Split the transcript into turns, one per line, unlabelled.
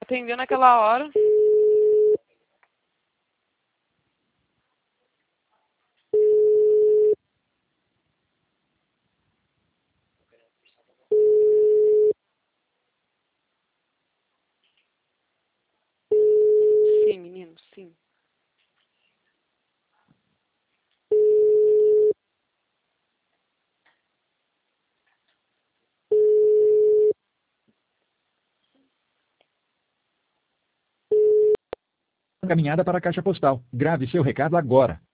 Atendeu naquela hora. Sim, menino, sim.
Caminhada para a caixa postal. Grave seu recado agora.